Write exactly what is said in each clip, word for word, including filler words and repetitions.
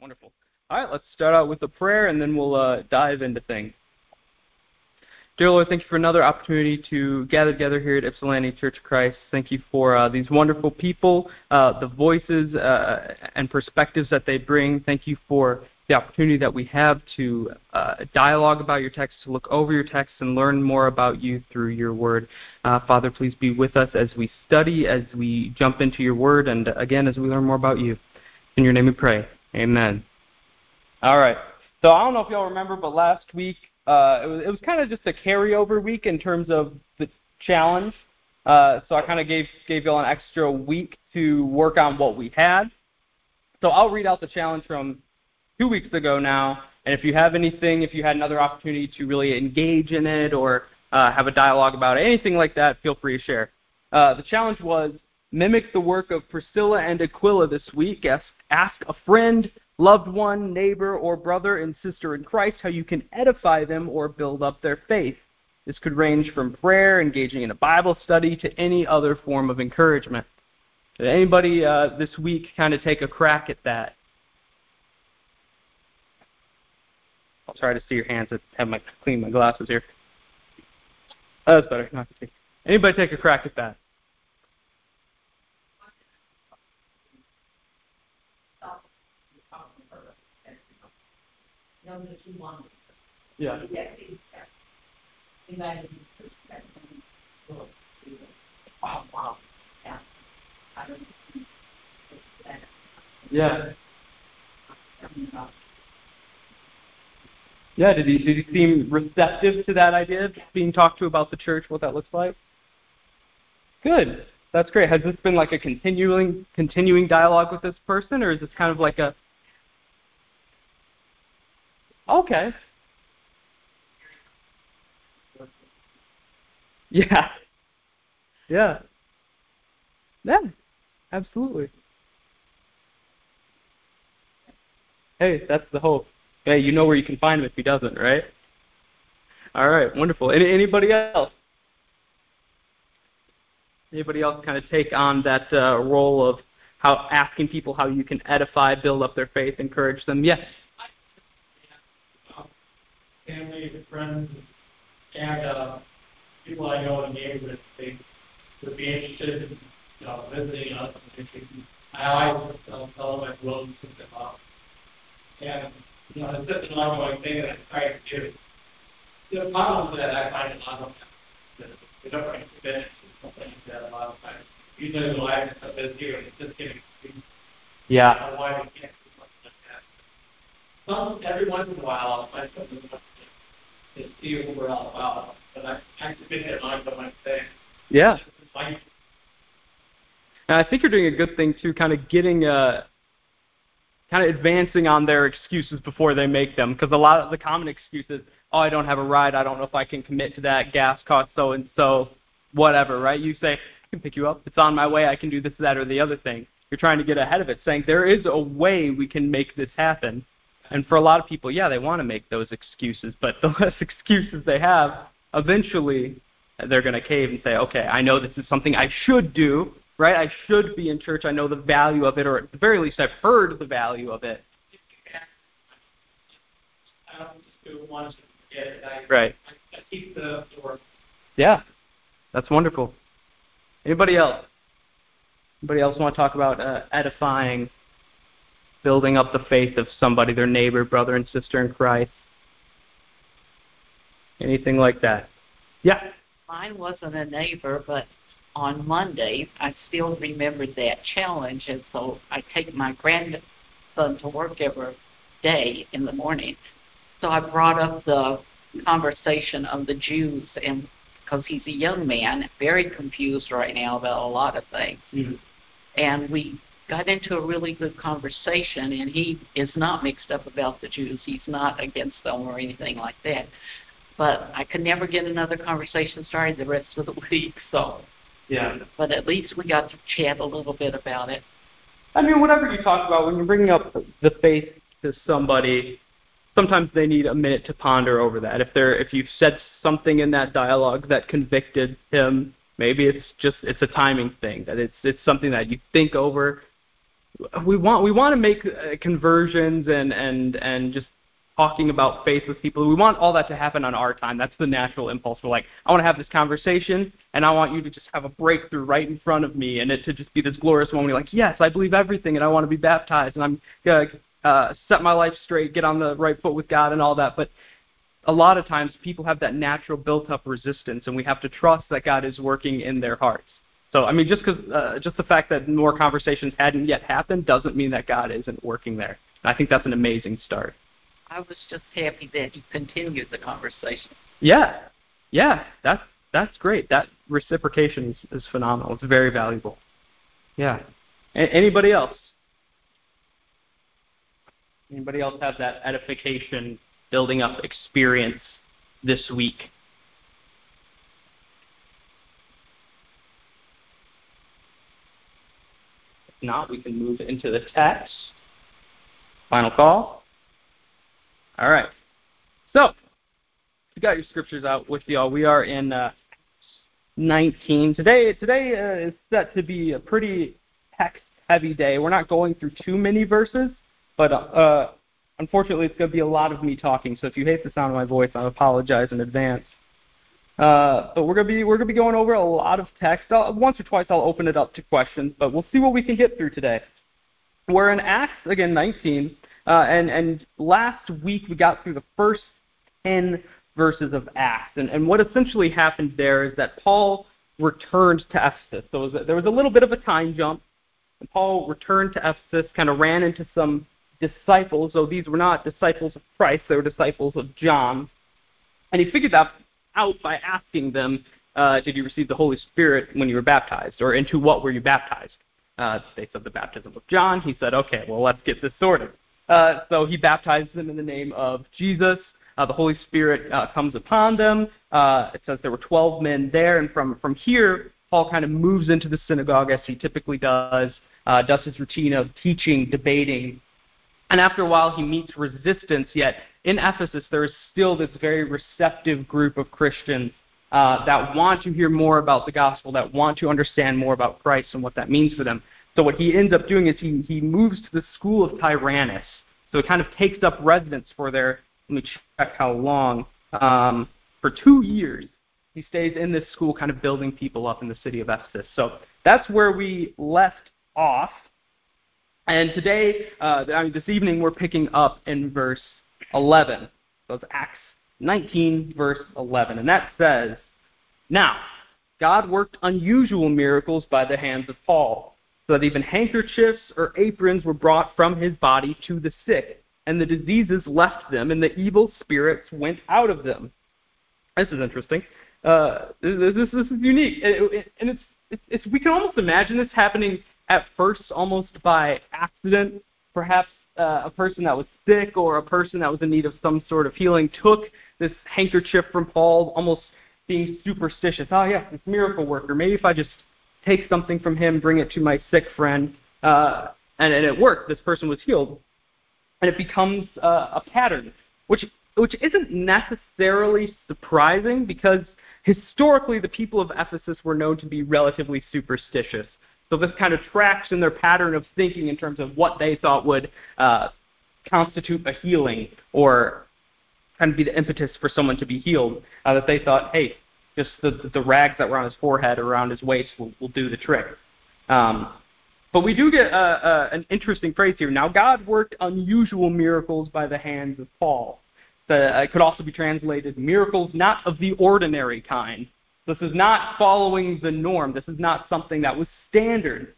Wonderful. All right, let's start out with a prayer, and then we'll uh, dive into things. Dear Lord, thank you for another opportunity to gather together here at Ypsilanti Church of Christ. Thank you for uh, these wonderful people, uh, the voices uh, and perspectives that they bring. Thank you for the opportunity that we have to uh, dialogue about your text, to look over your text and learn more about you through your word. Uh, Father, please be with us as we study, as we jump into your word, and again, as we learn more about you. In your name we pray. Amen. All right. So I don't know if y'all remember, but last week, Uh, it was, it was kind of just a carryover week in terms of the challenge. Uh, so I kind of gave gave y'all an extra week to work on what we had. So I'll read out the challenge from two weeks ago now. And if you have anything, if you had another opportunity to really engage in it or uh, have a dialogue about it, anything like that, feel free to share. Uh, the challenge was mimic the work of Priscilla and Aquila this week. Ask, ask a friend, loved one, neighbor, or brother and sister in Christ how you can edify them or build up their faith. This could range from prayer, engaging in a Bible study, to any other form of encouragement. Did anybody uh, this week kind of take a crack at that? I'll try to see your hands. I have my clean my glasses here. Oh, that's better. Not to see. Anybody take a crack at that? Yeah. Oh, wow. Yeah. Yeah, did he, did he seem receptive to that idea, being talked to about the church, what that looks like? Good. That's great. Has this been like a continuing continuing dialogue with this person, or is this kind of like a... Okay. Yeah. Yeah. Yeah. Absolutely. Hey, that's the hope. Hey, you know where you can find him if he doesn't, right? All right. Wonderful. Any, anybody else? Anybody else kind of take on that uh, role of how asking people how you can edify, build up their faith, encourage them? Yes. Family, friends, and uh, people I know in the neighborhood, they would be interested in you know, visiting us. I always uh, tell them I will pick them up. And, you know, it's just an ongoing thing that I try to do. The problem with that, I find a lot of times, we don't really finish something like that a lot of times. Usually the life and stuff is here, and it's just getting yeah. I don't know why we can't do something like that. Some, every once in a while, I'll find something to see what we're all about. But I actually think that mind what I'm saying. Yeah. And I think you're doing a good thing, too, kind of getting, uh, kind of advancing on their excuses before they make them. Because a lot of the common excuses, oh, I don't have a ride, I don't know if I can commit to that, gas cost so-and-so, whatever, right? You say, I can pick you up, it's on my way, I can do this, that, or the other thing. You're trying to get ahead of it, saying there is a way we can make this happen. And for a lot of people, yeah, they want to make those excuses, but the less excuses they have, eventually they're going to cave and say, okay, I know this is something I should do, right? I should be in church. I know the value of it, or at the very least, I've heard the value of it. I don't just do it once and forget it. I, right. I, I keep the door. Yeah, that's wonderful. Anybody else? Anybody else want to talk about uh, edifying, building up the faith of somebody, their neighbor, brother, and sister in Christ? Anything like that? Yeah. Mine wasn't a neighbor, but on Monday, I still remembered that challenge, and so I take my grandson to work every day in the morning. So I brought up the conversation of the Jews, and because he's a young man, very confused right now about a lot of things. Mm-hmm. And we got into a really good conversation, and he is not mixed up about the Jews. He's not against them or anything like that. But I could never get another conversation started the rest of the week, so. Yeah. But at least we got to chat a little bit about it. I mean, whatever you talk about, when you're bringing up the faith to somebody, sometimes they need a minute to ponder over that. If they're, if you've said something in that dialogue that convicted him, maybe it's just, it's a timing thing, that it's it's something that you think over, we want we want to make uh, conversions and, and, and just talking about faith with people. We want all that to happen on our time. That's the natural impulse. We're like, I want to have this conversation, and I want you to just have a breakthrough right in front of me, and it to just be this glorious moment. You're like, yes, I believe everything, and I want to be baptized, and I'm going to uh, set my life straight, get on the right foot with God, and all that. But a lot of times, people have that natural built-up resistance, and we have to trust that God is working in their hearts. So, I mean, just because uh, just the fact that more conversations hadn't yet happened doesn't mean that God isn't working there. And I think that's an amazing start. I was just happy that you continued the conversation. Yeah, yeah, that's that's great. That reciprocation is, is phenomenal. It's very valuable. Yeah. A- anybody else? Anybody else have that edification, building up experience this week? If not, we can move into the text. Final call. All right. So, you got your scriptures out with y'all. We are in uh, nineteen. Today today uh, is set to be a pretty text-heavy day. We're not going through too many verses, but uh, unfortunately it's going to be a lot of me talking. So if you hate the sound of my voice, I apologize in advance. Uh, but we're going to be we're going to be going over a lot of text. I'll, once or twice I'll open it up to questions, but we'll see what we can get through today. We're in Acts, again, nineteen. Uh, and, and last week we got through the first ten verses of Acts. And, and what essentially happened there is that Paul returned to Ephesus. So was a, there was a little bit of a time jump. And Paul returned to Ephesus, kind of ran into some disciples. So these were not disciples of Christ, they were disciples of John. And he figured that out by asking them, uh, did you receive the Holy Spirit when you were baptized? Or into what were you baptized? Uh, they said the baptism of John. He said, okay, well, let's get this sorted. Uh, so he baptized them in the name of Jesus. Uh, the Holy Spirit uh, comes upon them. Uh, it says there were twelve men there, and from, from here, Paul kind of moves into the synagogue as he typically does, uh, does his routine of teaching, debating, and after a while he meets resistance, yet in Ephesus there is still this very receptive group of Christians uh, that want to hear more about the gospel, that want to understand more about Christ and what that means for them. So what he ends up doing is he, he moves to the school of Tyrannus. So it kind of takes up residence for their, let me check how long, um, for two years. He stays in this school kind of building people up in the city of Ephesus. So that's where we left off. And today, uh, I mean, this evening, we're picking up in verse eleven. So it's Acts nineteen, verse eleven. And that says, now, God worked unusual miracles by the hands of Paul, so that even handkerchiefs or aprons were brought from his body to the sick, and the diseases left them, and the evil spirits went out of them. This is interesting. Uh, this, this, this is unique, it, it, and it's, it's, it's we can almost imagine this happening at first almost by accident. Perhaps uh, a person that was sick or a person that was in need of some sort of healing took this handkerchief from Paul, almost being superstitious. Oh yeah, this miracle worker. Maybe if I just take something from him, bring it to my sick friend, uh, and, and it worked. This person was healed. And it becomes uh, a pattern, which which isn't necessarily surprising because historically the people of Ephesus were known to be relatively superstitious. So this kind of tracks in their pattern of thinking in terms of what they thought would uh, constitute a healing or kind of be the impetus for someone to be healed, uh, that they thought, hey, just the, the rags that were on his forehead or around his waist will, will do the trick. Um, but we do get uh, uh, an interesting phrase here. Now, God worked unusual miracles by the hands of Paul. The, it could also be translated, miracles not of the ordinary kind. This is not following the norm. This is not something that was standard.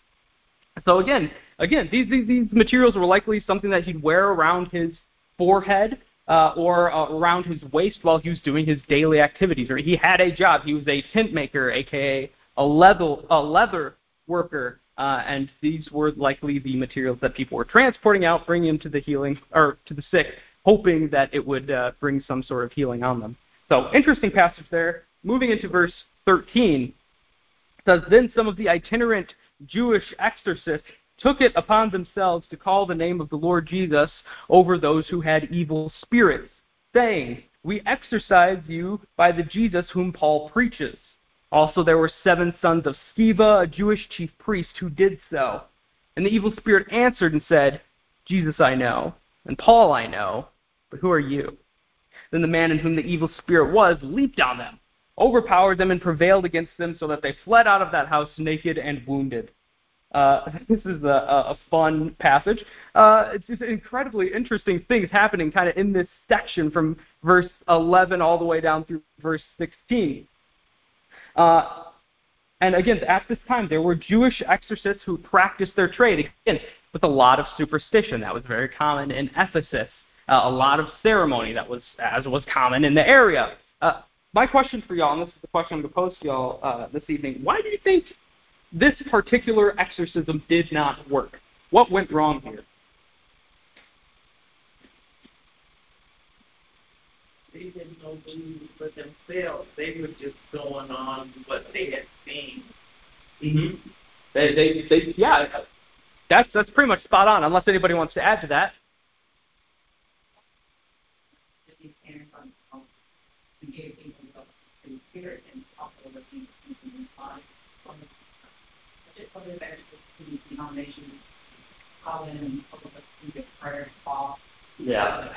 So again, again, these, these, these materials were likely something that he'd wear around his forehead, Uh, or uh, around his waist while he was doing his daily activities. Or he had a job. He was a tent maker, a k a a leather, a leather worker, uh, and these were likely the materials that people were transporting out, bringing them to the healing or to the sick, hoping that it would uh, bring some sort of healing on them. So interesting passage there. Moving into verse thirteen, it says, then some of the itinerant Jewish exorcists took it upon themselves to call the name of the Lord Jesus over those who had evil spirits, saying, we exorcise you by the Jesus whom Paul preaches. Also there were seven sons of Sceva, a Jewish chief priest, who did so. And the evil spirit answered and said, Jesus I know, and Paul I know, but who are you? Then the man in whom the evil spirit was leaped on them, overpowered them, and prevailed against them, so that they fled out of that house naked and wounded. Uh, this is a, a fun passage. Uh, it's just incredibly interesting things happening kind of in this section from verse eleven all the way down through verse sixteen. Uh, and again, at this time, there were Jewish exorcists who practiced their trade, again, with a lot of superstition. That was very common in Ephesus. Uh, a lot of ceremony, that was as was common in the area. Uh, my question for y'all, and this is the question I'm going to pose to y'all uh, this evening, why do you think this particular exorcism did not work? What went wrong here? They didn't know believe for themselves. They were just going on what they had seen. Mm-hmm. They, they, they, yeah, that's that's pretty much spot on. Unless anybody wants to add to that. Yeah.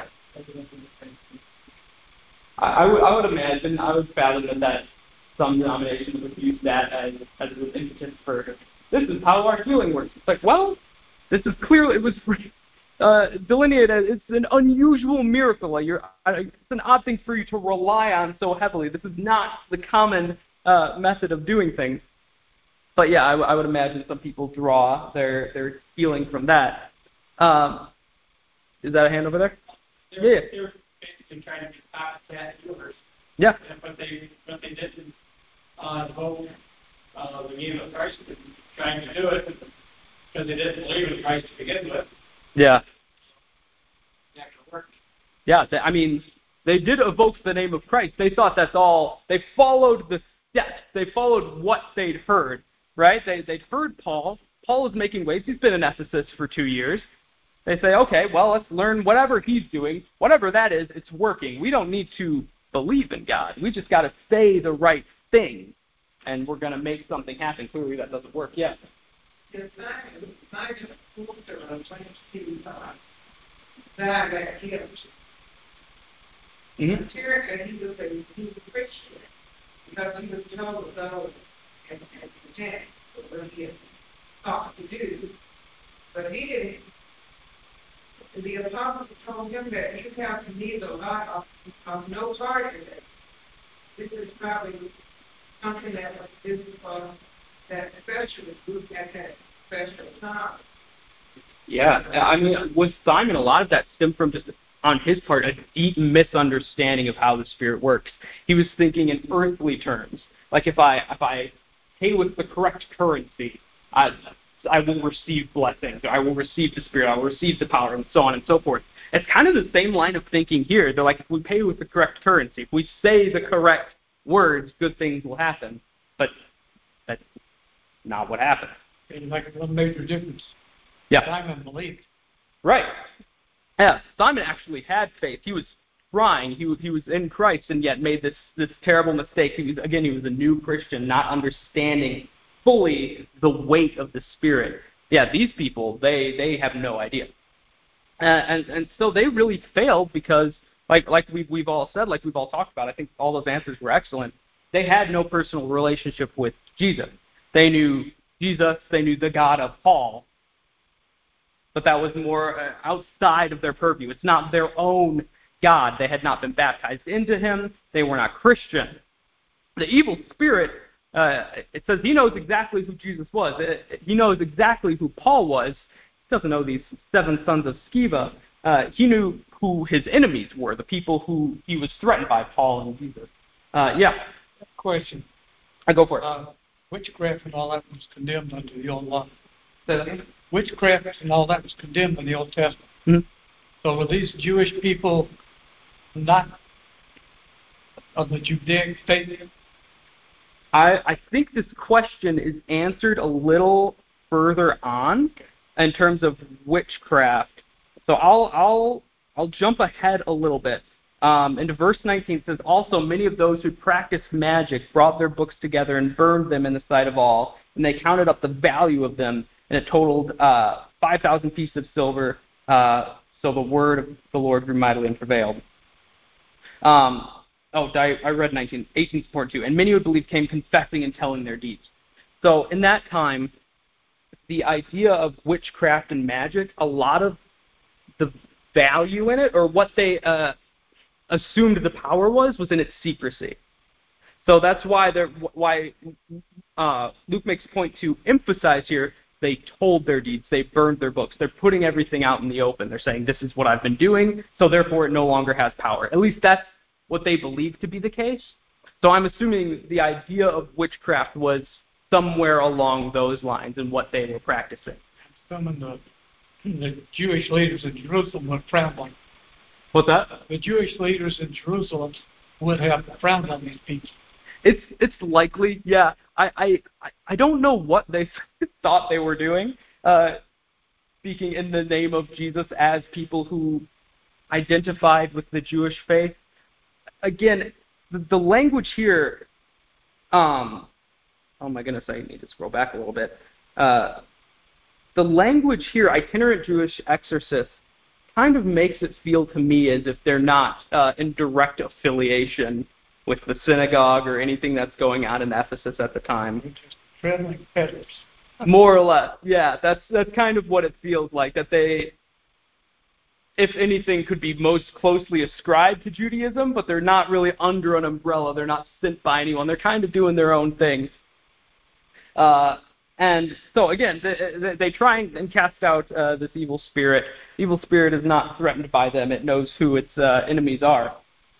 I, I, would, I would imagine, I would fathom that, that some denominations would use that as, as an impetus for, this is how our healing works. It's like, well, this is clearly, it was uh, delineated as, it's an unusual miracle. Like you're, it's an odd thing for you to rely on so heavily. This is not the common uh, method of doing things. But yeah, I, w- I would imagine some people draw their, their healing from that. Um, is that a hand over there? They're, yeah. They're basically trying to be copycat healers. Yeah. And but they, but they didn't uh, invoke uh, the name of Christ, trying to do it because they didn't believe in Christ to begin with. Yeah. It actually worked. Yeah, they, I mean, they did evoke the name of Christ. They thought that's all. They followed the steps. They followed what they'd heard, right? They, they'd heard Paul. Paul is making waves. He's been in Ephesus for two years. They say, okay, well, let's learn whatever he's doing. Whatever that is, it's working. We don't need to believe in God. We just got to say the right thing, and we're going to make something happen. Clearly, that doesn't work yet. It's not, it's not just a filter of twenty-two uh, that got killed. Mm-hmm. America, he was a he was a Christian because he was told to go and, and protect what he had thought to do, but he didn't. The apostles told him that you have to need a lot of, of no part in it. This is probably something that was this uh, that specialist group at that special time. Yeah, I mean, with Simon, a lot of that stemmed from just, on his part, a deep misunderstanding of how the Spirit works. He was thinking in earthly terms. Like if I if I pay with the correct currency, I, I will receive blessings, I will receive the Spirit, I will receive the power, and so on and so forth. It's kind of the same line of thinking here. They're like, if we pay with the correct currency, if we say the correct words, good things will happen. But that's not what happened. And like one major difference. Yeah. Simon believed. Right. Yeah, Simon actually had faith. He was trying. He was, he was in Christ and yet made this, this terrible mistake. He was, again, he was a new Christian, not understanding fully the weight of the Spirit. Yeah, these people, they, they have no idea. Uh, and, and so they really failed because, like like we've, we've all said, like we've all talked about, I think all those answers were excellent. They had no personal relationship with Jesus. They knew Jesus, they knew the God of Paul, but that was more uh, outside of their purview. It's not their own God. They had not been baptized into him. They were not Christian. The evil spirit, uh, it says he knows exactly who Jesus was. It, it, he knows exactly who Paul was. He doesn't know these seven sons of Sceva. Uh, he knew who his enemies were, the people who he was threatened by, Paul and Jesus. Uh, yeah. Question. I go for it. Uh, witchcraft and all that was condemned under the old law. Say that again? Witchcraft and all that was condemned in the Old Testament. Mm-hmm. So were these Jewish people not of the Judaic faith? I, I think this question is answered a little further on in terms of witchcraft. So I'll I'll I'll jump ahead a little bit. Um, into verse nineteen, it says, also many of those who practiced magic brought their books together and burned them in the sight of all, and they counted up the value of them and it totaled uh, five thousand pieces of silver. Uh, so the word of the Lord grew mightily and prevailed. Um, oh, I, I read nineteen, eighteen support too. And many who believed came confessing and telling their deeds. So in that time, the idea of witchcraft and magic, a lot of the value in it, or what they uh, assumed the power was, was in its secrecy. So that's why they're, why uh, Luke makes a point to emphasize here, they told their deeds, they burned their books, they're putting everything out in the open. They're saying, this is what I've been doing, so therefore it no longer has power. At least that's what they believe to be the case. So I'm assuming the idea of witchcraft was somewhere along those lines in what they were practicing. Some of the, the Jewish leaders in Jerusalem would frown on. What's that? The Jewish leaders in Jerusalem would have frowned on these people. It's it's likely, yeah. I I, I don't know what they thought they were doing, uh, speaking in the name of Jesus as people who identified with the Jewish faith. Again, the, the language here, um, oh my goodness, I need to scroll back a little bit. Uh, the language here, itinerant Jewish exorcists, kind of makes it feel to me as if they're not uh, in direct affiliation with the synagogue or anything that's going on in Ephesus at the time. Just traveling peddlers. More or less, yeah. That's that's kind of what it feels like, that they, if anything, could be most closely ascribed to Judaism, but they're not really under an umbrella. They're not sent by anyone. They're kind of doing their own thing. Uh, and so, again, they, they try and cast out uh, this evil spirit. Evil spirit is not threatened by them. It knows who its uh, enemies are.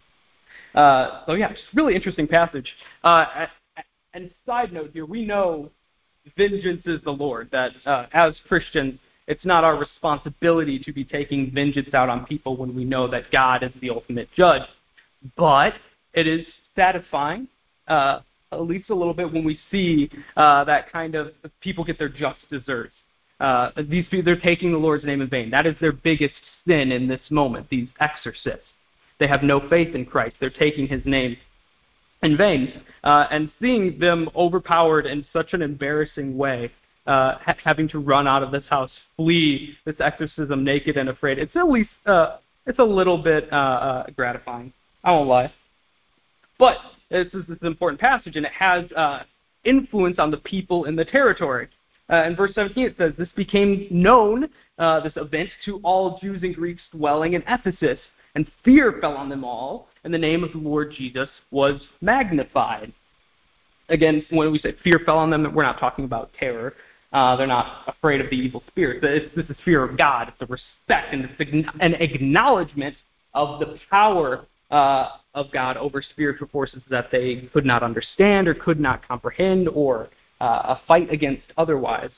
Uh, so, yeah, just really interesting passage. Uh, and side note here, we know vengeance is the Lord, that uh, as Christians, it's not our responsibility to be taking vengeance out on people when we know that God is the ultimate judge. But it is satisfying, uh, at least a little bit, when we see uh, that kind of people get their just deserts. Uh, these people, they're taking the Lord's name in vain. That is their biggest sin in this moment, these exorcists. They have no faith in Christ. They're taking his name in vain. Uh, and seeing them overpowered in such an embarrassing way, uh, ha- having to run out of this house, flee this exorcism naked and afraid, it's at least, uh, it's a little bit uh, uh, gratifying. I won't lie. But this is this important passage, and it has uh, influence on the people in the territory. Uh, in verse seventeen, it says, this became known, uh, this event, to all Jews and Greeks dwelling in Ephesus, and fear fell on them all, and the name of the Lord Jesus was magnified. Again, when we say fear fell on them, we're not talking about terror. Uh, they're not afraid of the evil spirit. It's, this is fear of God. It's a respect and it's an acknowledgement of the power uh, of God over spiritual forces that they could not understand or could not comprehend or uh, fight against otherwise.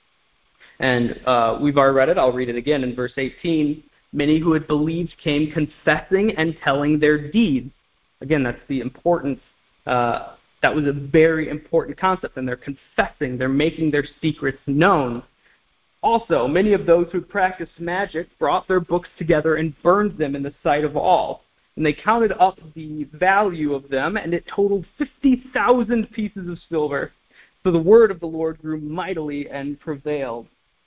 And uh, we've already read it. I'll read it again in verse eighteen. Many who had believed came confessing and telling their deeds. Again, that's the importance. Uh, that was a very important concept, and they're confessing. They're making their secrets known. Also, many of those who had practiced magic brought their books together and burned them in the sight of all. And they counted up the value of them, and it totaled fifty thousand pieces of silver. So the word of the Lord grew mightily and prevailed.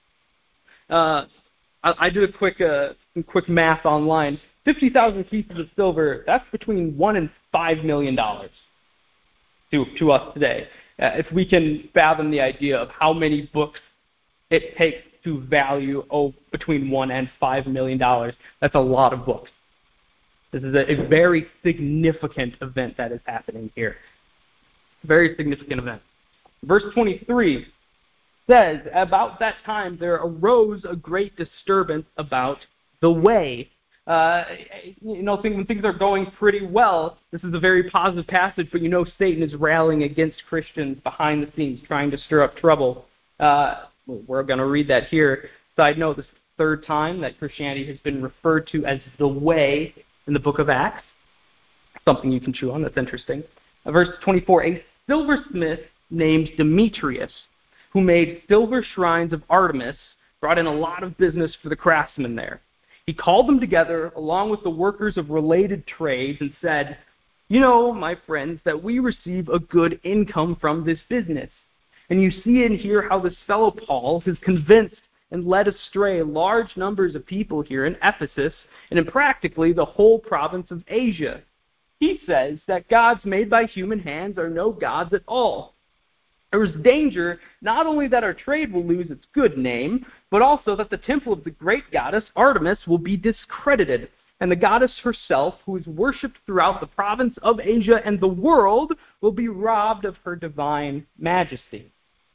Uh, I, I did a quick, uh, quick math online. fifty thousand pieces of silver, that's between one and five million dollars to, to us today. Uh, if we can fathom the idea of how many books it takes to value oh, between one and five million dollars, that's a lot of books. This is a, a very significant event that is happening here. Very significant event. Verse twenty-three says, about that time there arose a great disturbance about the way. Uh, you know, when things are going pretty well, this is a very positive passage, but you know Satan is rallying against Christians behind the scenes, trying to stir up trouble. Uh, we're going to read that here. Side note, this is the third time that Christianity has been referred to as the way in the book of Acts. Something you can chew on, that's interesting. Uh, verse twenty-four, a silversmith named Demetrius, who made silver shrines of Artemis, brought in a lot of business for the craftsmen there. He called them together along with the workers of related trades and said, you know, my friends, that we receive a good income from this business. And you see and hear how this fellow Paul has convinced and led astray large numbers of people here in Ephesus and in practically the whole province of Asia. He says that gods made by human hands are no gods at all. There is danger not only that our trade will lose its good name, but also that the temple of the great goddess Artemis will be discredited, and the goddess herself, who is worshipped throughout the province of Asia and the world, will be robbed of her divine majesty.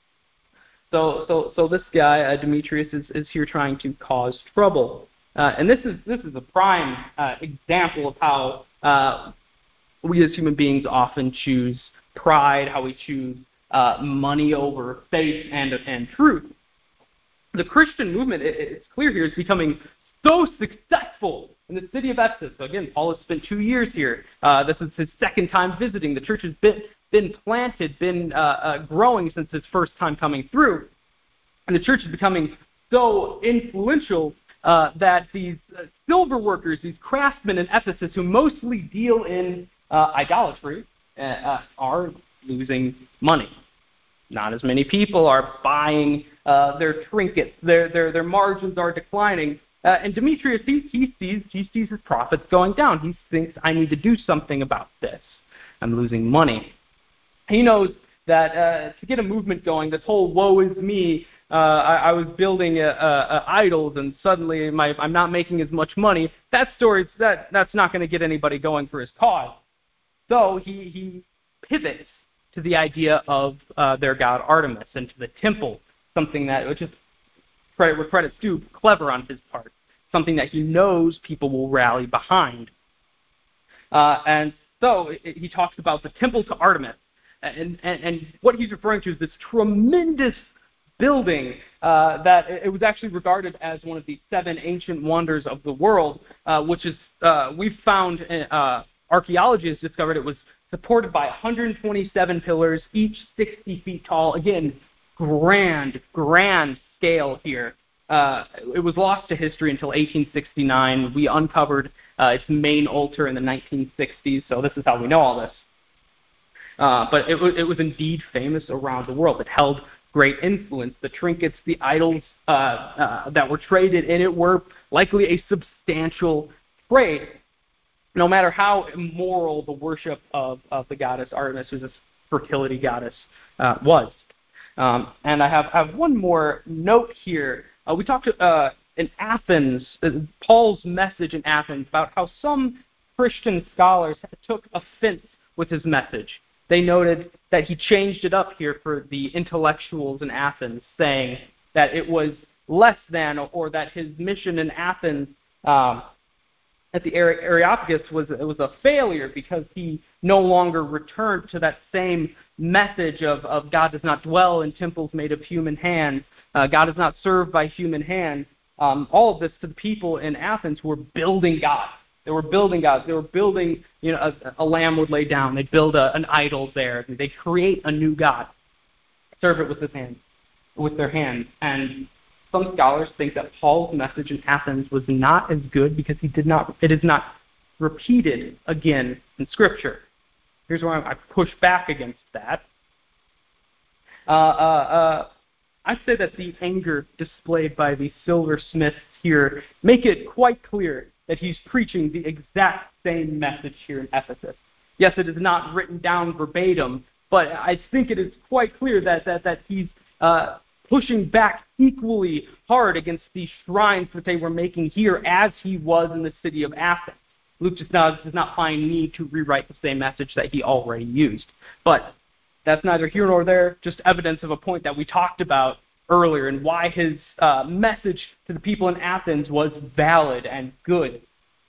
So, so, so this guy, uh, Demetrius, is, is here trying to cause trouble, uh, and this is this is a prime uh, example of how uh, we as human beings often choose pride, how we choose uh, money over faith and and truth. The Christian movement, it, it's clear here, is becoming so successful in the city of Ephesus. So again, Paul has spent two years here. Uh, this is his second time visiting. The church has been been planted, been uh, uh, growing since his first time coming through. And the church is becoming so influential uh, that these uh, silver workers, these craftsmen in Ephesus who mostly deal in uh, idolatry, uh, uh, are losing money. Not as many people are buying uh, their trinkets. Their, their, their margins are declining. Uh, and Demetrius, he, he, sees, he sees his profits going down. He thinks, I need to do something about this. I'm losing money. He knows that uh, to get a movement going, this whole woe is me, uh, I, I was building a, a, a idols and suddenly my, I'm not making as much money, that story, that, that's not going to get anybody going for his cause. So he, he pivots to the idea of uh, their god Artemis and to the temple, something that, which is, credit where credit's due, clever on his part, something that he knows people will rally behind. Uh, and so it, he talks about the temple to Artemis. And, and, and what he's referring to is this tremendous building uh, that it was actually regarded as one of the seven ancient wonders of the world, uh, which is, uh, we've found, uh, archaeology has discovered it was supported by one hundred twenty-seven pillars, each sixty feet tall. Again, grand, grand scale here. Uh, it was lost to history until eighteen sixty-nine. We uncovered uh, its main altar in the nineteen sixties, so this is how we know all this. Uh, but it was, it was indeed famous around the world. It held great influence. The trinkets, the idols uh, uh, that were traded in it were likely a substantial trade. No matter how immoral the worship of, of the goddess Artemis, who's a fertility goddess, uh, was. Um, and I have, I have one more note here. Uh, we talked uh, in Athens, uh, Paul's message in Athens, about how some Christian scholars took offense with his message. They noted that he changed it up here for the intellectuals in Athens, saying that it was less than, or, or that his mission in Athens um, at the Areopagus was, it was a failure because he no longer returned to that same message of, of God does not dwell in temples made of human hands. Uh, God is not served by human hands. Um, all of this to the people in Athens who were building God. They were building gods. They were building, you know, a, a lamb would lay down. They'd build a, an idol there. They'd create a new god, serve it with his hands, with their hands. And some scholars think that Paul's message in Athens was not as good because he did not. It is not repeated again in Scripture. Here's where I push back against that. Uh, uh, uh, I say that the anger displayed by the silversmiths here make it quite clear that he's preaching the exact same message here in Ephesus. Yes, it is not written down verbatim, but I think it is quite clear that that, that he's uh, pushing back equally hard against these shrines that they were making here as he was in the city of Athens. Luke just now does not find need to rewrite the same message that he already used. But that's neither here nor there, just evidence of a point that we talked about earlier and why his uh, message to the people in Athens was valid and good.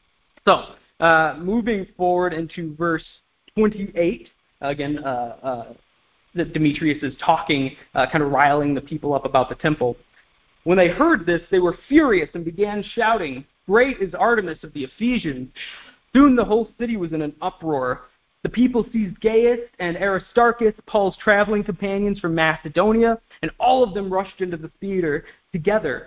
So, uh, moving forward into verse twenty-eight, again, uh, uh, Demetrius is talking, uh, kind of riling the people up about the temple. When they heard this, they were furious and began shouting, "Great is Artemis of the Ephesians!" Soon the whole city was in an uproar. The people seized Gaius and Aristarchus, Paul's traveling companions from Macedonia, and all of them rushed into the theater together.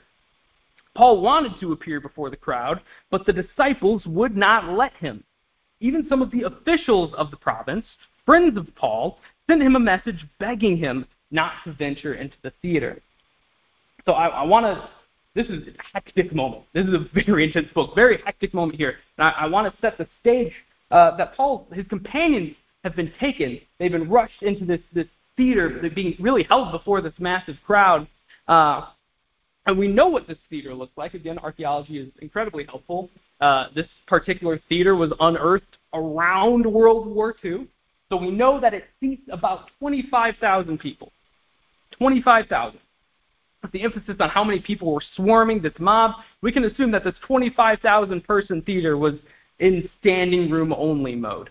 Paul wanted to appear before the crowd, but the disciples would not let him. Even some of the officials of the province, friends of Paul, sent him a message begging him not to venture into the theater. So I, I want to, this is a hectic moment. This is a very intense book, very hectic moment here. And I, I want to set the stage uh, that Paul, his companions have been taken. They've been rushed into this, this theater. They're being really held before this massive crowd. Uh, and we know what this theater looks like. Again, archaeology is incredibly helpful. Uh, this particular theater was unearthed around World War Two. So we know that it seats about twenty-five thousand people. twenty-five thousand. With the emphasis on how many people were swarming this mob, we can assume that this twenty-five thousand person theater was in standing room only mode.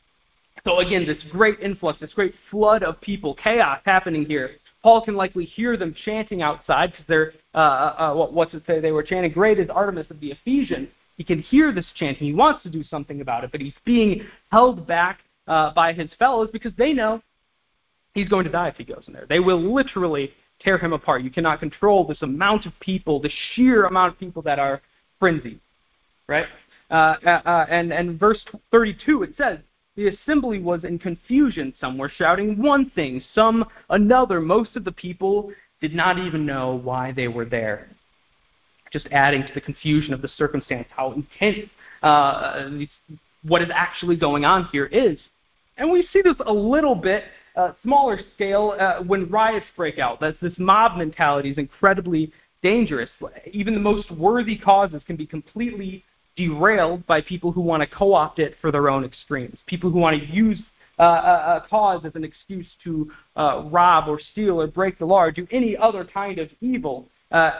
So again, this great influx, this great flood of people, chaos happening here. Paul can likely hear them chanting outside because they're, uh, uh, what, what's it say? They were chanting, "Great is Artemis of the Ephesians." He can hear this chanting. He wants to do something about it, but he's being held back uh, by his fellows because they know he's going to die if he goes in there. They will literally tear him apart. You cannot control this amount of people, the sheer amount of people that are frenzied, right? Uh, uh, and, and verse thirty-two, it says, "The assembly was in confusion. Some were shouting one thing, some another. Most of the people did not even know why they were there." Just adding to the confusion of the circumstance, how intense uh, what is actually going on here is. And we see this a little bit, uh, smaller scale, uh, when riots break out. That's, this mob mentality is incredibly dangerous. Even the most worthy causes can be completely derailed by people who want to co-opt it for their own extremes, people who want to use uh, a, a cause as an excuse to uh, rob or steal or break the law or do any other kind of evil. Uh,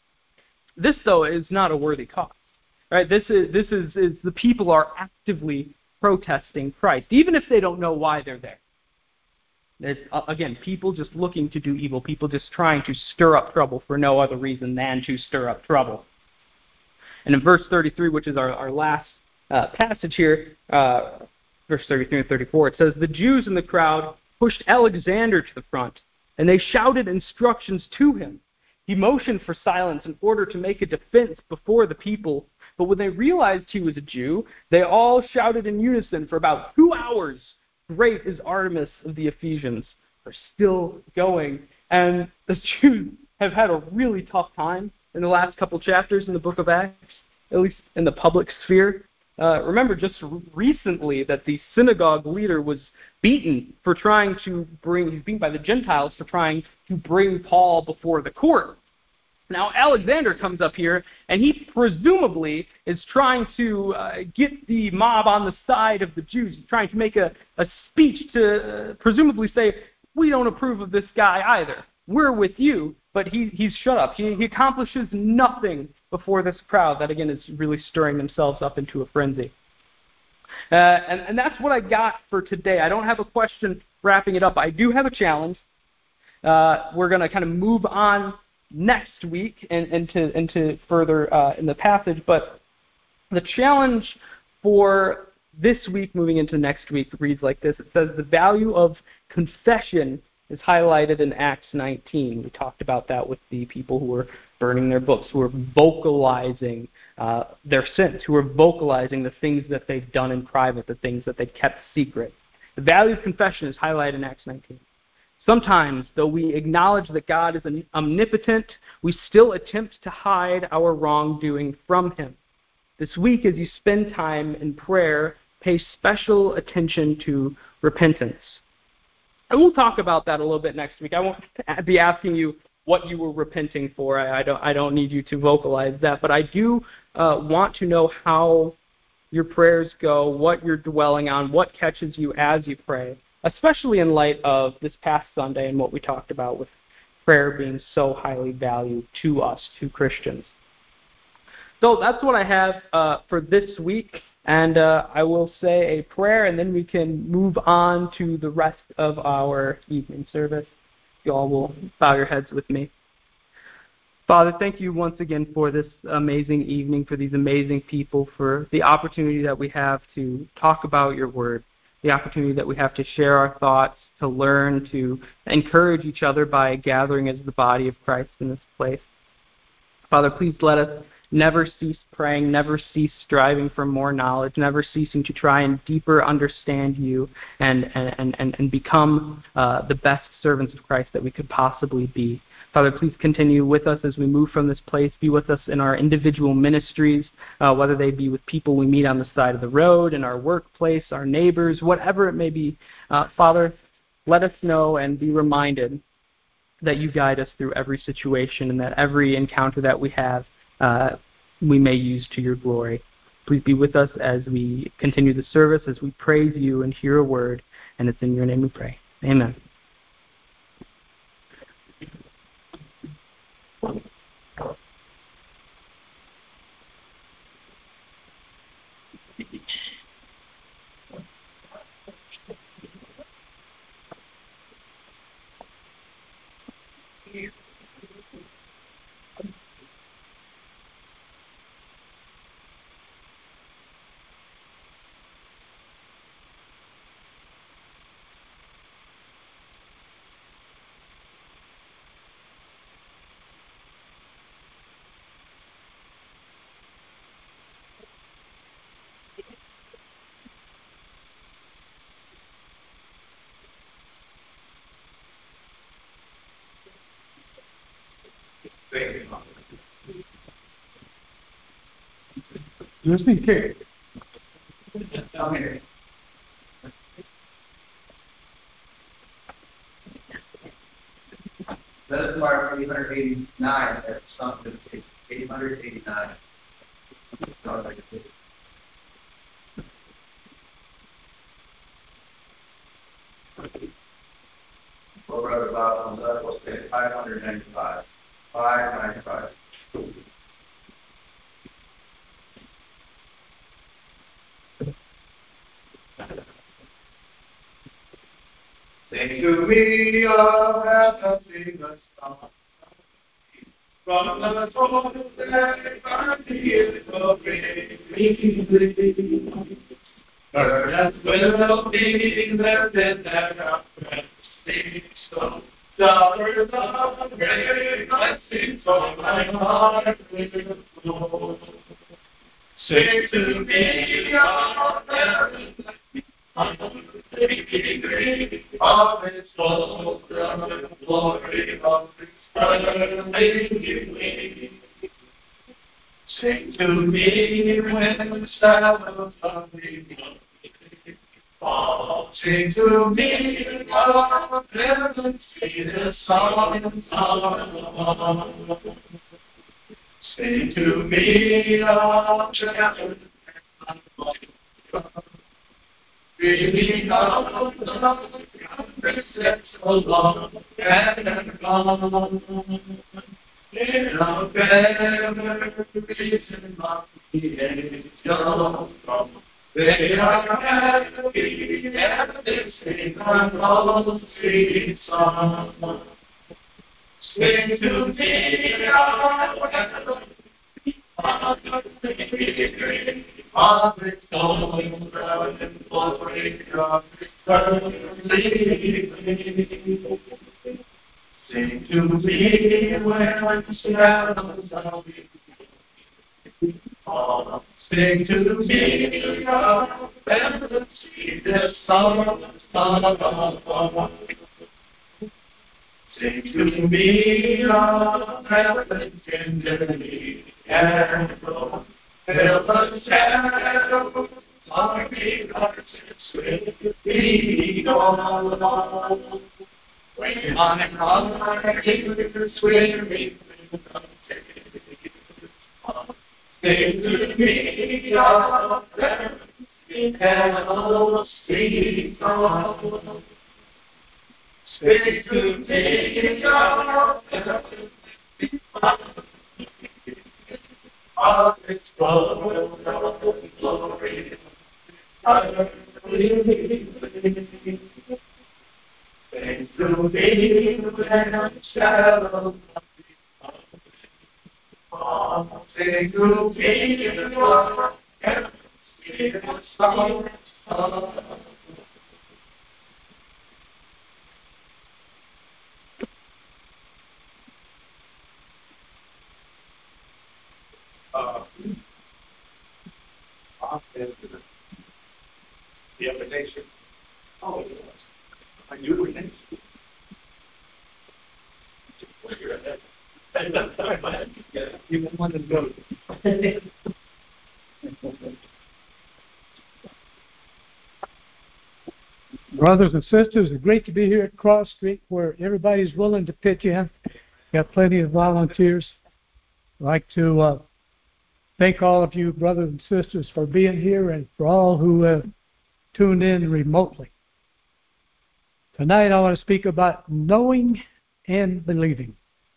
this, though, is not a worthy cause. Right? This is this is, is the people are actively protesting Christ, even if they don't know why they're there. It's, uh, again, people just looking to do evil, people just trying to stir up trouble for no other reason than to stir up trouble. And in verse thirty-three, which is our, our last uh, passage here, uh, verse thirty-three and thirty-four, it says, "The Jews in the crowd pushed Alexander to the front, and they shouted instructions to him. He motioned for silence in order to make a defense before the people. But when they realized he was a Jew, they all shouted in unison for about two hours, 'Great is Artemis of the Ephesians.'" They're still going. And the Jews have had a really tough time in the last couple chapters in the book of Acts, at least in the public sphere. Uh, remember just recently that the synagogue leader was beaten for trying to bring, he's beaten by the Gentiles for trying to bring Paul before the court. Now Alexander comes up here, and he presumably is trying to uh, get the mob on the side of the Jews. He's trying to make a, a speech to uh, presumably say, "We don't approve of this guy either. We're with you." But he, he's shut up. He, he accomplishes nothing before this crowd that, again, is really stirring themselves up into a frenzy. Uh, and, and that's what I got for today. I don't have a question wrapping it up. I do have a challenge. Uh, we're going to kind of move on next week and into, into further uh, in the passage. But the challenge for this week, moving into next week, reads like this. It says, "The value of confession is highlighted in Acts nineteen. We talked about that with the people who were burning their books, who were vocalizing uh, their sins, who were vocalizing the things that they've done in private, the things that they've kept secret. The value of confession is highlighted in Acts nineteen. Sometimes, though we acknowledge that God is omnipotent, we still attempt to hide our wrongdoing from Him. This week, as you spend time in prayer, pay special attention to repentance." And we'll talk about that a little bit next week. I won't be asking you what you were repenting for. I, I don't I don't need you to vocalize that. But I do uh, want to know how your prayers go, what you're dwelling on, what catches you as you pray, especially in light of this past Sunday and what we talked about with prayer being so highly valued to us, to Christians. So that's what I have uh, for this week. And uh, I will say a prayer, and then we can move on to the rest of our evening service. You all will bow your heads with me. Father, thank you once again for this amazing evening, for these amazing people, for the opportunity that we have to talk about your word, the opportunity that we have to share our thoughts, to learn, to encourage each other by gathering as the body of Christ in this place. Father, please let us never cease praying, never cease striving for more knowledge, never ceasing to try and deeper understand you and, and, and, and become uh, the best servants of Christ that we could possibly be. Father, please continue with us as we move from this place. Be with us in our individual ministries, uh, whether they be with people we meet on the side of the road, in our workplace, our neighbors, whatever it may be. Uh, Father, let us know and be reminded that you guide us through every situation and that every encounter that we have, uh, we may use to your glory. Please be with us as we continue the service, as we praise you and hear a word. And it's in your name we pray. Amen. Just in case. Down here. That is part eight hundred eighty-nine. That's something. eight hundred eighty-nine. Sounds like a Well, Brother Bob, that will say five hundred ninety-five. five ninety-five. Sing to me of heaven, the song. From the throne of heaven, hear the praise. Earth will be lifted and our praise so. Showers of great blessings on my heart will flow. Sing to me of heaven, of its full glory, of its burning wings. Sing to me when the shadows of the fall. Sing to me of heaven, see the sun song. Sing to me of heaven, really of the conversations along and gone. In a better reason of the angels, they are happy and they sing a lovely song. Sing to me of heaven, of its golden crown and glory, of its earthly living. Sing to me when the shadows of the fall. Sing to me of heaven, see the sun, sun. Sing to me of heaven, tenderly and low. Fill the shadows of the darkness with me gone. When my heart is weary, sing to me of heaven, and see song. Sing to me of heaven, of its glory, glory, sing to me when the shadows of the fall. Sing to me of heaven, see the sun, sun. Uh, process of the, the invitation? Oh, it was. I knew it was. You want to go. Brothers and sisters, it's great to be here at Cross Street where everybody's willing to pitch in. Got plenty of volunteers. I'd like to uh, thank all of you, brothers and sisters, for being here and for all who have tuned in remotely. Tonight I want to speak about knowing and believing.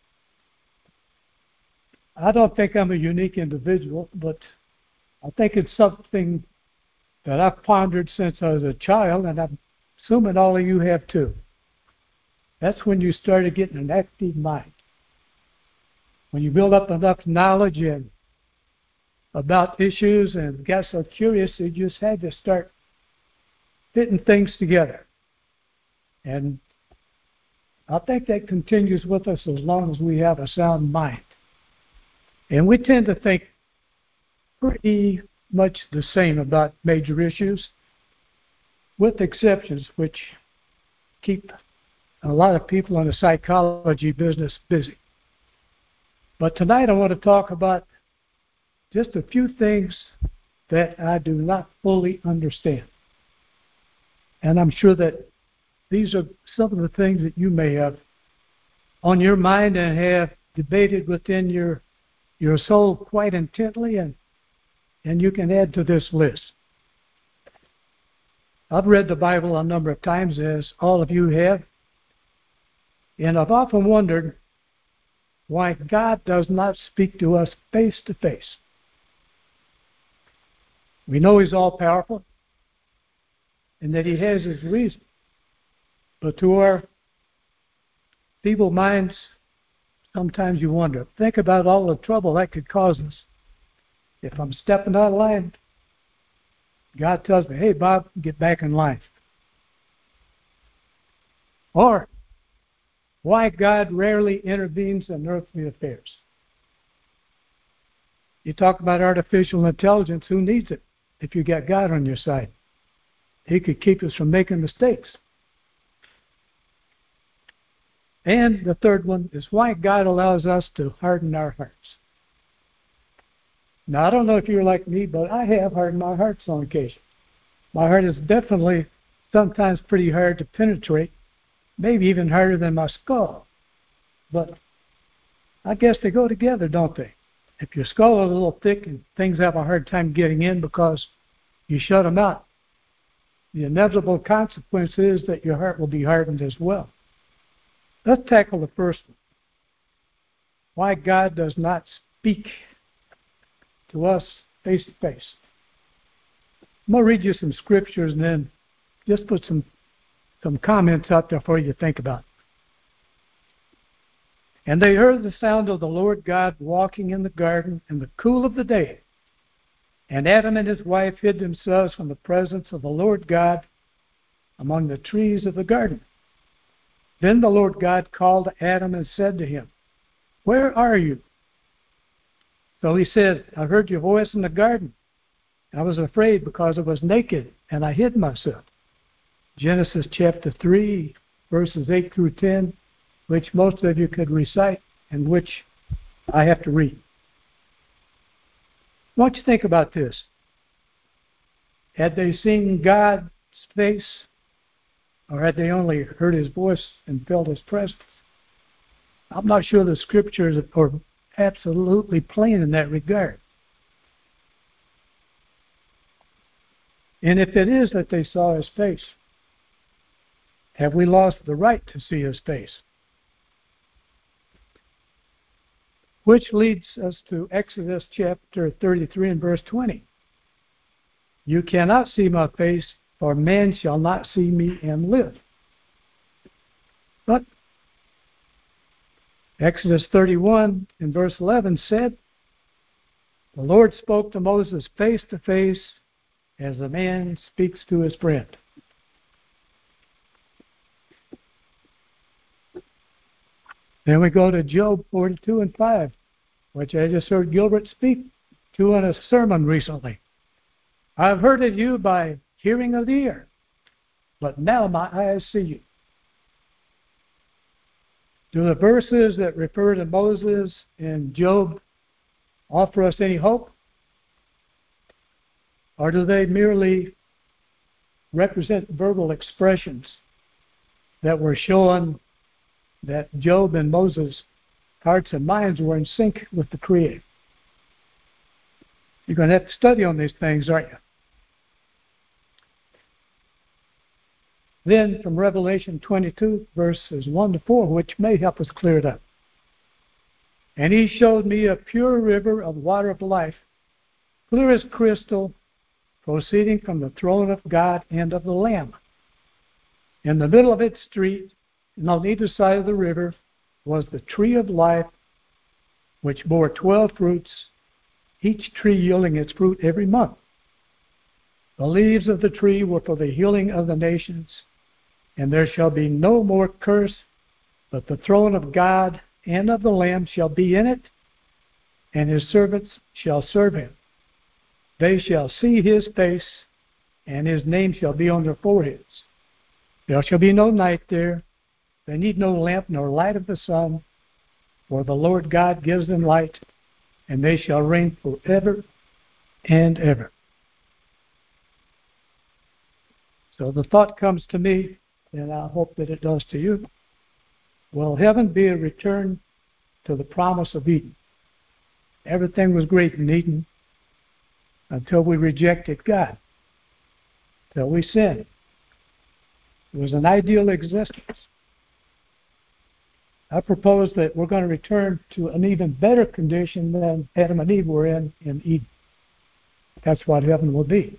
I don't think I'm a unique individual, but I think it's something that I've pondered since I was a child, and I'm assuming all of you have too. That's when you started getting an active mind. When you build up enough knowledge and about issues and got so curious, you just had to start fitting things together. And I think that continues with us as long as we have a sound mind. And we tend to think pretty much the same about major issues, with exceptions which keep a lot of people in the psychology business busy. But tonight I want to talk about just a few things that I do not fully understand. And I'm sure that these are some of the things that you may have on your mind and have debated within your your soul quite intently, and and you can add to this list. I've read the Bible a number of times, as all of you have, and I've often wondered why God does not speak to us face to face. We know He's all-powerful and that He has His reason, but to our feeble minds, sometimes you wonder. Think about all the trouble that could cause us. If I'm stepping out of line, God tells me, hey, Bob, get back in line. Or why God rarely intervenes in earthly affairs. You talk about artificial intelligence, who needs it if you got God on your side? He could keep us from making mistakes. And the third one is why God allows us to harden our hearts. Now, I don't know if you're like me, but I have hardened my hearts on occasion. My heart is definitely sometimes pretty hard to penetrate, maybe even harder than my skull. But I guess they go together, don't they? If your skull is a little thick and things have a hard time getting in because you shut them out, the inevitable consequence is that your heart will be hardened as well. Let's tackle the first one. Why God does not speak to us face to face. I'm going to read you some scriptures and then just put some, some comments out there for you to think about. And they heard the sound of the Lord God walking in the garden in the cool of the day. And Adam and his wife hid themselves from the presence of the Lord God among the trees of the garden. Then the Lord God called Adam and said to him, where are you? So he said, I heard your voice in the garden. I was afraid because I was naked, and I hid myself. Genesis chapter three, verses eight through ten, which most of you could recite, and which I have to read. I want you to think about this. Had they seen God's face, or had they only heard His voice and felt His presence? I'm not sure the scriptures are absolutely plain in that regard. And if it is that they saw His face, have we lost the right to see His face? Which leads us to Exodus chapter thirty-three and verse twenty. You cannot see my face, for man shall not see me and live. But Exodus thirty-one and verse eleven said, the Lord spoke to Moses face to face as a man speaks to his friend. Then we go to Job forty-two and five, which I just heard Gilbert speak to in a sermon recently. I have heard of you by hearing of the ear, but now my eyes see you. Do the verses that refer to Moses and Job offer us any hope? Or do they merely represent verbal expressions that were showing that Job and Moses' hearts and minds were in sync with the Creator? You're going to have to study on these things, aren't you? Then from Revelation twenty-two, verses one to four, which may help us clear it up. And he showed me a pure river of water of life, clear as crystal, proceeding from the throne of God and of the Lamb. In the middle of its street, and on either side of the river, was the tree of life, which bore twelve fruits, each tree yielding its fruit every month. The leaves of the tree were for the healing of the nations, and there shall be no more curse, but the throne of God and of the Lamb shall be in it, and his servants shall serve him. They shall see his face, and his name shall be on their foreheads. There shall be no night there. They need no lamp nor light of the sun, for the Lord God gives them light, and they shall reign forever and ever. So the thought comes to me, and I hope that it does to you. Will heaven be a return to the promise of Eden? Everything was great in Eden until we rejected God, until we sinned. It was an ideal existence. I propose that we're going to return to an even better condition than Adam and Eve were in in Eden. That's what heaven will be.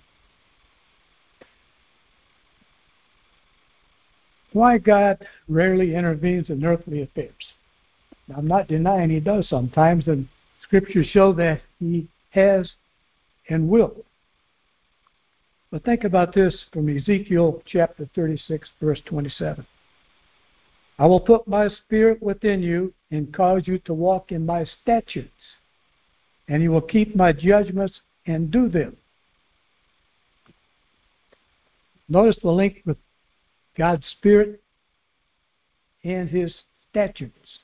Why God rarely intervenes in earthly affairs? Now, I'm not denying he does sometimes, and scriptures show that he has and will. But think about this from Ezekiel chapter thirty-six, verse twenty-seven. I will put my spirit within you and cause you to walk in my statutes, and you will keep my judgments and do them. Notice the link with God's Spirit and his statutes.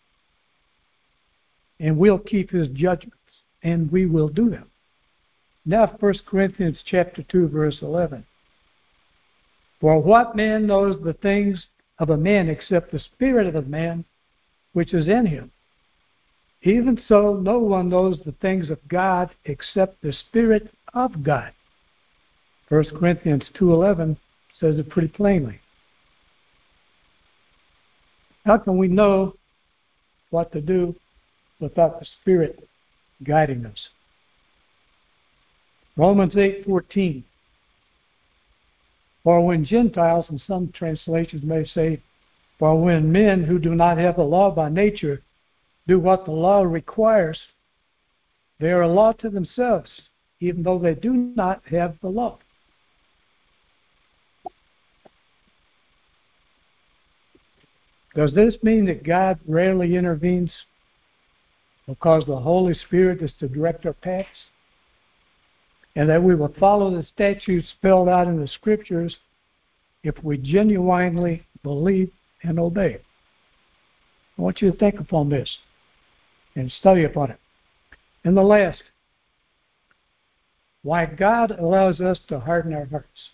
And we'll keep his judgments, and we will do them. Now, First Corinthians chapter two, verse eleven. For what man knows the things of a man except the spirit of a man which is in him? Even so, no one knows the things of God except the Spirit of God. First Corinthians two eleven says it pretty plainly. How can we know what to do without the Spirit guiding us? Romans eight fourteen. For when Gentiles, and some translations may say, for when men who do not have the law by nature do what the law requires, they are a law to themselves, even though they do not have the law. Does this mean that God rarely intervenes because the Holy Spirit is to direct our paths? And that we will follow the statutes spelled out in the Scriptures if we genuinely believe and obey? I want you to think upon this and study upon it. And the last, why God allows us to harden our hearts.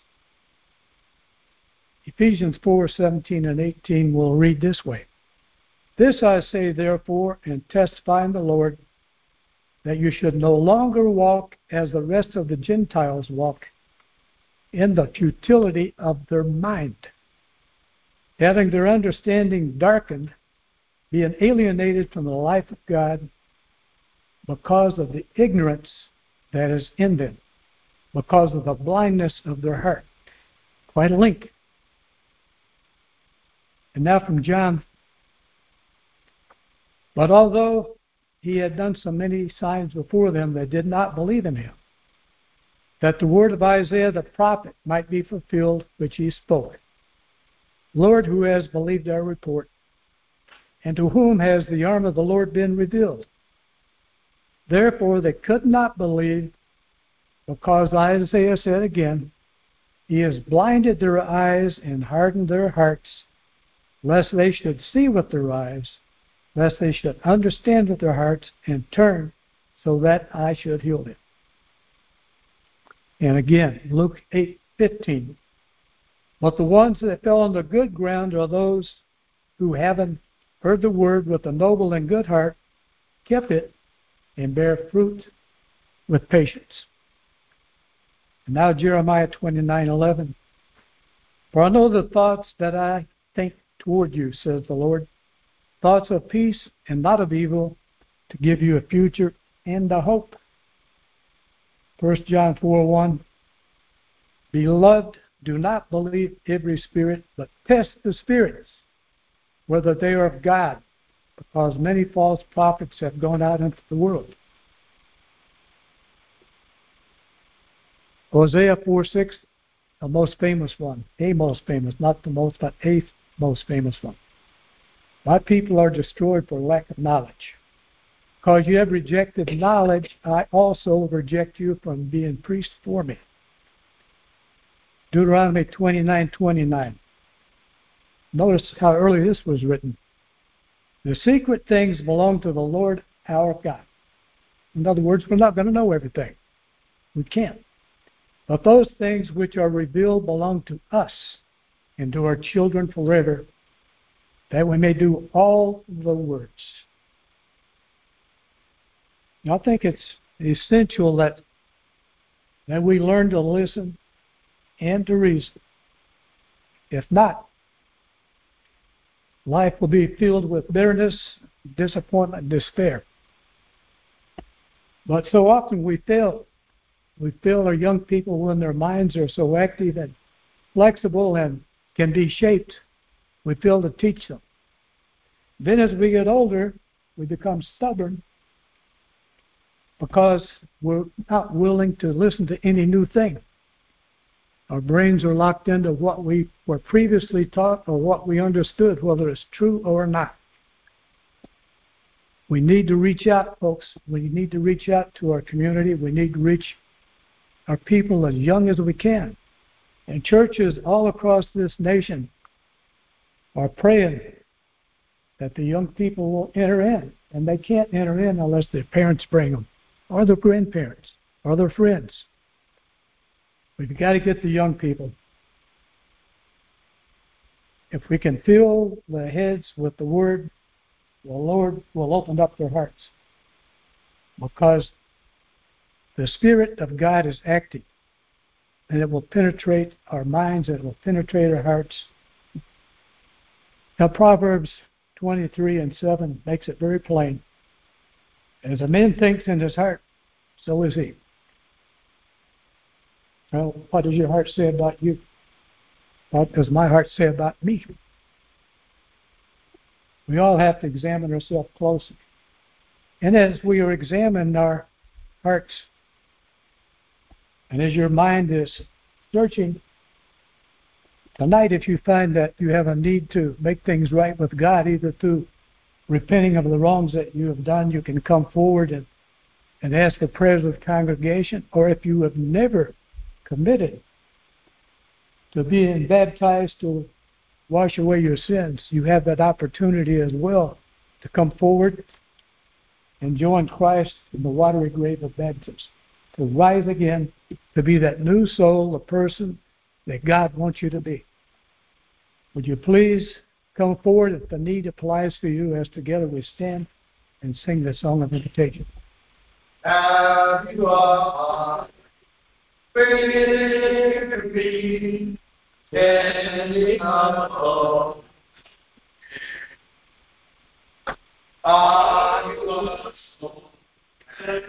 Ephesians four seventeen and eighteen will read this way. This I say, therefore, and testify in the Lord, that you should no longer walk as the rest of the Gentiles walk, in the futility of their mind, having their understanding darkened, being alienated from the life of God because of the ignorance that is in them, because of the blindness of their heart. Quite a link. And now from John. But although he had done so many signs before them, they did not believe in him, that the word of Isaiah the prophet might be fulfilled, which he spoke. Lord, who has believed our report? And to whom has the arm of the Lord been revealed? Therefore they could not believe because Isaiah said again, He has blinded their eyes and hardened their hearts, lest they should see with their eyes, lest they should understand with their hearts and turn, so that I should heal them. And again, Luke eight fifteen. But the ones that fell on the good ground are those who, having heard the word with a noble and good heart, kept it and bear fruit with patience. And now Jeremiah twenty-nine eleven. For I know the thoughts that I think toward you, says the Lord, thoughts of peace and not of evil, to give you a future and a hope. First John four one. Beloved, do not believe every spirit, but test the spirits, whether they are of God, because many false prophets have gone out into the world. Hosea four six, the most famous one, a most famous, not the most, but a most famous one. My people are destroyed for lack of knowledge. Because you have rejected knowledge, I also reject you from being priest for me. Deuteronomy twenty-nine twenty-nine. Notice how early this was written. The secret things belong to the Lord our God. In other words, we're not going to know everything. We can't. But those things which are revealed belong to us and to our children forever, that we may do all the words. I think it's essential that, that we learn to listen and to reason. If not, life will be filled with bitterness, disappointment, despair. But so often we fail. We fail our young people when their minds are so active and flexible and can be shaped. We fail to teach them. Then as we get older, we become stubborn because we're not willing to listen to any new thing. Our brains are locked into what we were previously taught or what we understood, whether it's true or not. We need to reach out, folks. We need to reach out to our community. We need to reach our people as young as we can. And churches all across this nation are praying that the young people will enter in. And they can't enter in unless their parents bring them, or their grandparents, or their friends. We've got to get the young people. If we can fill their heads with the Word, the Lord will open up their hearts. Because the Spirit of God is active, and it will penetrate our minds, it will penetrate our hearts. Now, Proverbs twenty-three and seven makes it very plain. As a man thinks in his heart, so is he. Well, what does your heart say about you? What does my heart say about me? We all have to examine ourselves closely. And as we are examining our hearts, and as your mind is searching, tonight if you find that you have a need to make things right with God, either through repenting of the wrongs that you have done, you can come forward and, and ask the prayers of the congregation, or if you have never committed to being baptized to wash away your sins, you have that opportunity as well to come forward and join Christ in the watery grave of baptism, to rise again, to be that new soul, the person that God wants you to be. Would you please come forward if the need applies to you, as together we stand and sing the song of invitation. As you are victory, standing up, I was and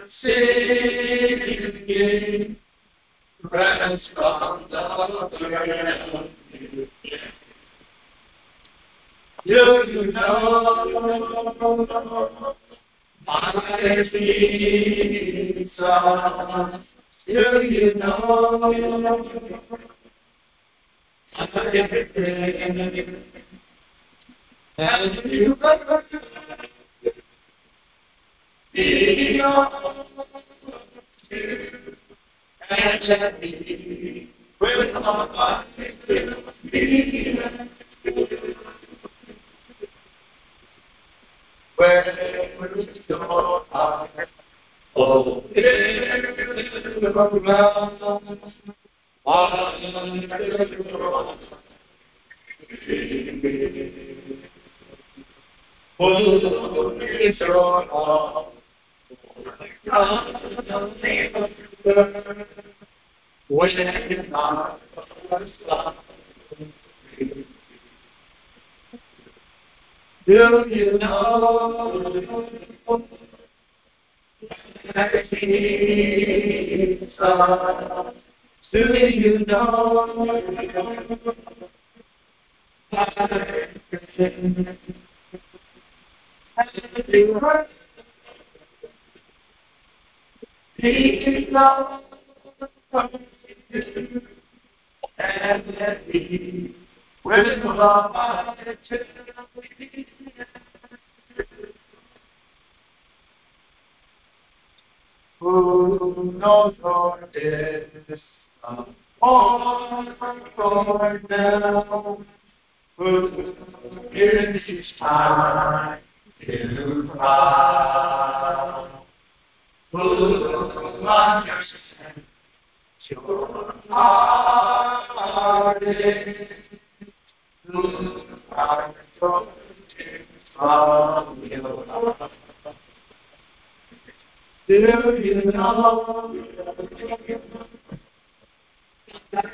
singing, friends from the ground. Do you know my Jesus? Do you know my everything? And you belong to and let me with my body to be where your heart oh in the ground wonderful full is your heart when I was lost. Do you know that Jesus? Do you know have you heard? He loves you and let me with my heart to be. Who knows your distance? On for now. Who is each time to cry? Who understands your heart is? Who are protected from your love? Do you know that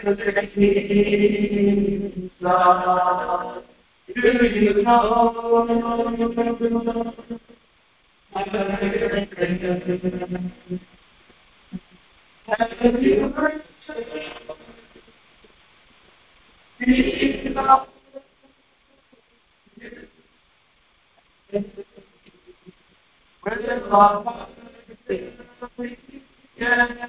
He's love? Do you know have you heard? He loves you. With my heart, yes.